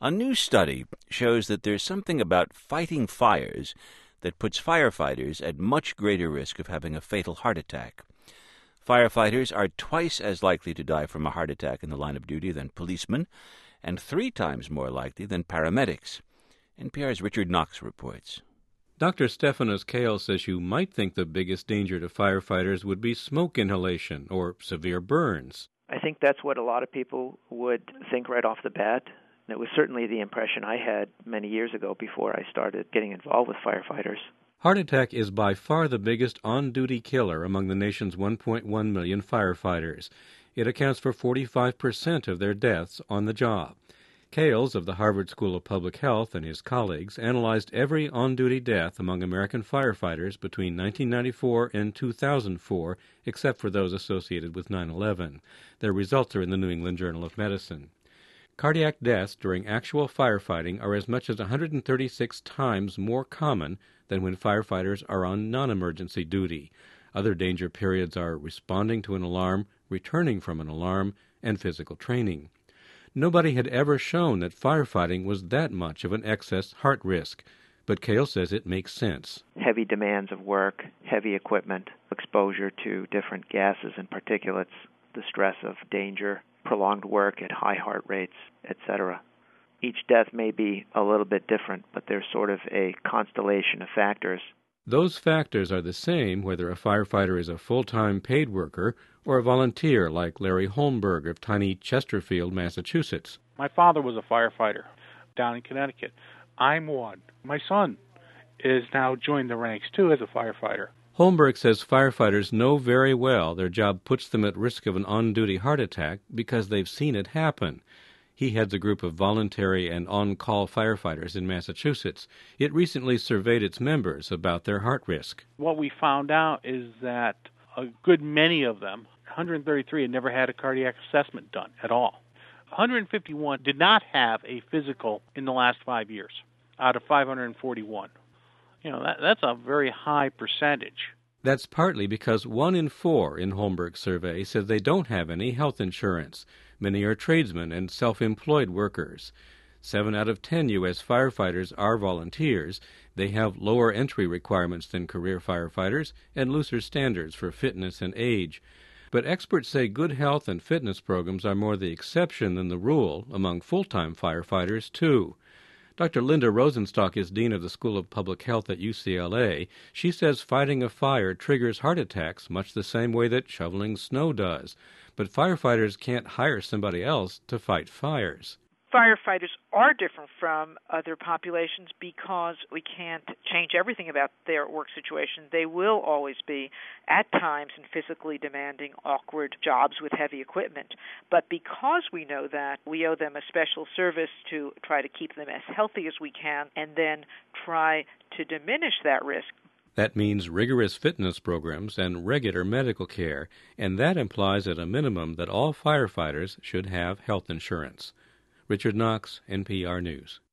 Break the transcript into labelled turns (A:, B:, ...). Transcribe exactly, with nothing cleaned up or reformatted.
A: A new study shows that there's something about fighting fires that puts firefighters at much greater risk of having a fatal heart attack. Firefighters are twice as likely to die from a heart attack in the line of duty than policemen, and three times more likely than paramedics. N P R's Richard Knox reports.
B: Doctor Stephanos Kale says you might think the biggest danger to firefighters would be smoke inhalation or severe burns.
C: I think that's what a lot of people would think right off the bat. And it was certainly the impression I had many years ago before I started getting involved with firefighters.
B: Heart attack is by far the biggest on-duty killer among the nation's one point one million firefighters. It accounts for forty-five percent of their deaths on the job. Kales of the Harvard School of Public Health and his colleagues analyzed every on-duty death among American firefighters between nineteen ninety-four and two thousand four, except for those associated with nine eleven. Their results are in the New England Journal of Medicine. Cardiac deaths during actual firefighting are as much as one hundred thirty-six times more common than when firefighters are on non-emergency duty. Other danger periods are responding to an alarm, returning from an alarm, and physical training. Nobody had ever shown that firefighting was that much of an excess heart risk, but Kale says it makes sense.
C: Heavy demands of work, heavy equipment, exposure to different gases and particulates, the stress of danger, prolonged work at high heart rates, et cetera. Each death may be a little bit different, but there's sort of a constellation of factors.
B: Those factors are the same whether a firefighter is a full-time paid worker or a volunteer like Larry Holmberg of tiny Chesterfield, Massachusetts.
D: My father was a firefighter down in Connecticut. I'm one. My son is now joined the ranks, too, as a firefighter.
B: Holmberg says firefighters know very well their job puts them at risk of an on-duty heart attack because they've seen it happen. He heads a group of voluntary and on-call firefighters in Massachusetts. It recently surveyed its members about their heart risk.
D: What we found out is that a good many of them, one hundred thirty-three, had never had a cardiac assessment done at all. one hundred fifty-one did not have a physical in the last five years out of five hundred forty-one. You know, that, that's a very high percentage.
B: That's partly because one in four in Holmberg's survey said they don't have any health insurance. Many are tradesmen and self-employed workers. Seven out of ten U S firefighters are volunteers. They have lower entry requirements than career firefighters and looser standards for fitness and age. But experts say good health and fitness programs are more the exception than the rule among full-time firefighters, too. Doctor Linda Rosenstock is dean of the School of Public Health at U C L A. She says fighting a fire triggers heart attacks much the same way that shoveling snow does. But firefighters can't hire somebody else to fight fires.
E: Firefighters are different from other populations because we can't change everything about their work situation. They will always be, at times, in physically demanding, awkward jobs with heavy equipment. But because we know that, we owe them a special service to try to keep them as healthy as we can and then try to diminish that risk.
B: That means rigorous fitness programs and regular medical care, and that implies at a minimum that all firefighters should have health insurance. Richard Knox, N P R News.